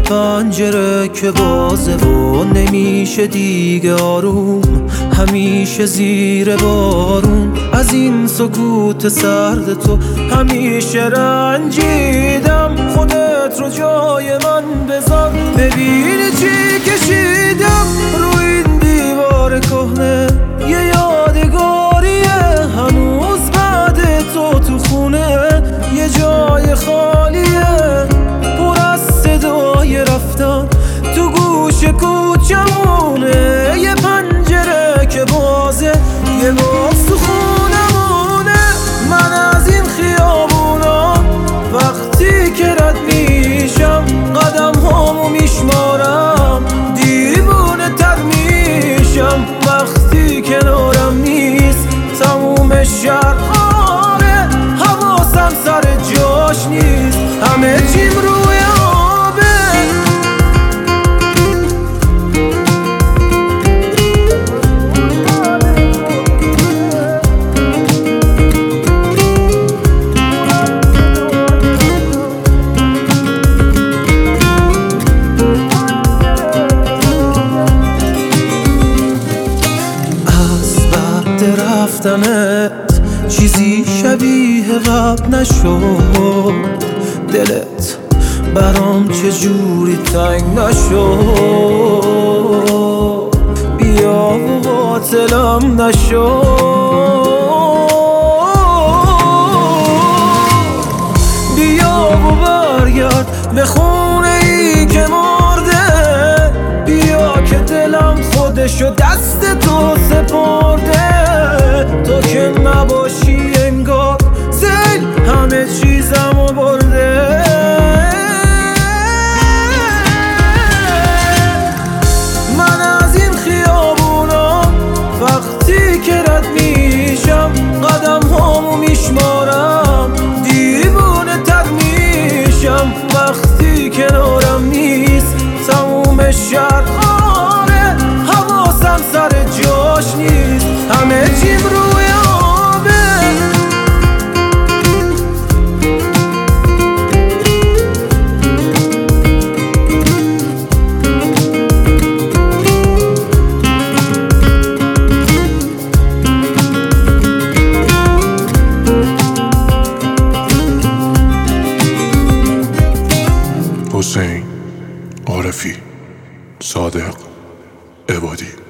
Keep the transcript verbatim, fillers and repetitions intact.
پنجره که بازه و نمیشه دیگه آروم، همیشه زیر بارون. از این سکوت سرد تو همیشه رنجیدم، خودت رو جای من بذار ببینی چی کشیدم. روی این دیوار کهنه یه یادگاریه، هنوز بعد تو تو خونه یه جای خالیه، پر از صدای رفتن تو گوش کوچمونه. یه پنجره که بازه، یه باز تو خونمونه. من از این خیابونا وقتی که رد میشم قدم هامو میشمارم، دیوونه تر میشم وقتی کنارم نیست تموم شهر. آره حواسم سر جاش نیست، همه چیم روی آبه. رفتنت چیزی شبیه قبل نشد، دلت برام چجوری تنگ نشد، بیا و قاتلم نشد. بیا و برگرد به خونه ای که مرده، بیا که دلم خودشو دست تو سپرده. تو که نباشی انگار زیل همه چیزمو برده. من از این خیابونا وقتی که رد میشم قدم هامو میشمارم، دیوونه تر میشم وقتی کنارم نیست تموم شهر. آره حواسم سر جاش نیست، همه چیم روی آبه. حسین عارفی، صادق عبادی.